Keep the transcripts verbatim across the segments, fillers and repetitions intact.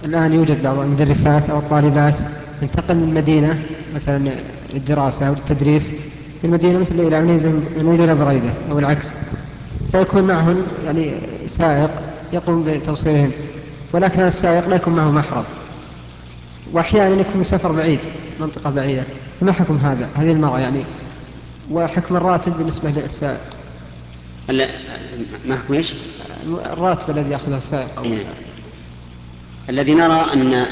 الآن يوجد بعض المدرسات أو الطالبات تنتقل من مدينة مثلا للدراسة أو للتدريس في المدينة مثل إلى عنيزة عنيزة بريدة أو العكس، فيكون معهن يعني سائق يقوم بتوصيلهن، ولكن هذا السائق لا يكون معه محرم، وأحيانا يكون سفر بعيد منطقة بعيدة. فما حكم هذا هذه المرأة يعني، وحكم الراتب بالنسبة للسائق؟ لا، ما حكم ايش؟ الراتب الذي يأخذه السائق أو إيه. الذي نرى أن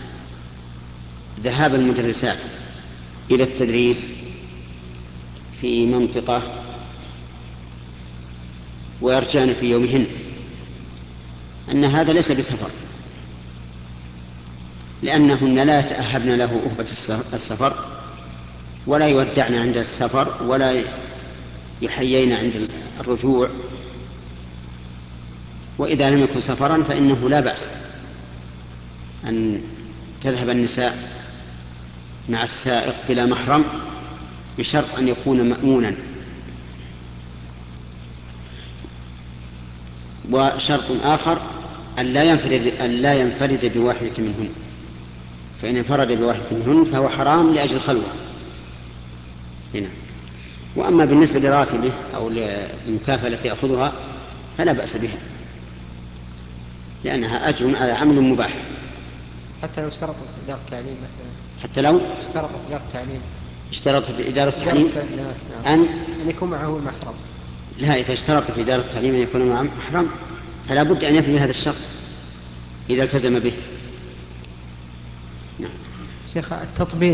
ذهاب المدرسات إلى التدريس في منطقة ويرجعن في يومهن أن هذا ليس بسفر، لأنهن لا يتأهبن له أهبة السفر، ولا يودعن عند السفر، ولا يحيين عند الرجوع. وإذا لم يكن سفرا فإنه لا بأس أن تذهب النساء مع السائق بلا محرم، بشرط أن يكون مأمونا. وشرط آخر أن لا ينفرد, أن لا ينفرد بواحدة منهن، فإن انفرد بواحدة منهن فهو حرام لأجل الخلوة هنا. وأما بالنسبة لراتبه أو للمكافأة التي يأخذها فلا بأس بها، لأنها أجر على عمل مباح. حتى لو اشترطت إدارة التعليم مثلا؟ حتى لو اشترطت إدارة التعليم، اشترطت إدارة إدارة التعليم التعليمات نعم، أن أن يكون معه المحرم. لا، إذا اشترطت إدارة التعليم أن يكون مع محرم فلا بد أن يفي هذا الشرط إذا التزم به. نعم. شيخ، التطبيق